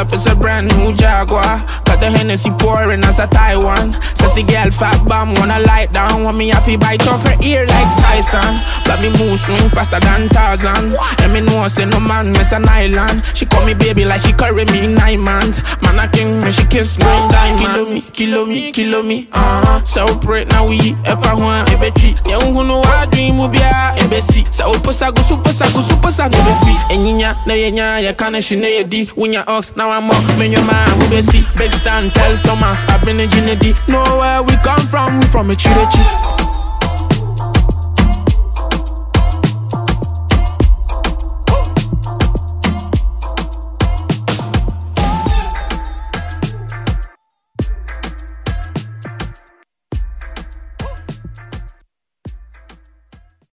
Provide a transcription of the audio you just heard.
up, it's a brand new Jaguar. Got the Hennessy pouring as a Taiwan. Sassy girl, fat bomb, wanna light down. Want me have to bite off her ear like Tyson. But me move swing faster than Tarzan. And me know say no man miss an island. She call me baby like she carry me 9 months. Man a king when she kiss my diamond. Kilo me, Celebrate now we if I want a betri. Yeah, who know I dream will be a embassy. So super sagu never free. And yinya, na yenya, ya can't she na di. When your ox, now I'm up, man your man will be see. Big stand, tell Thomas, I've been a Ginedy. Know where we come from, we from a chirichi.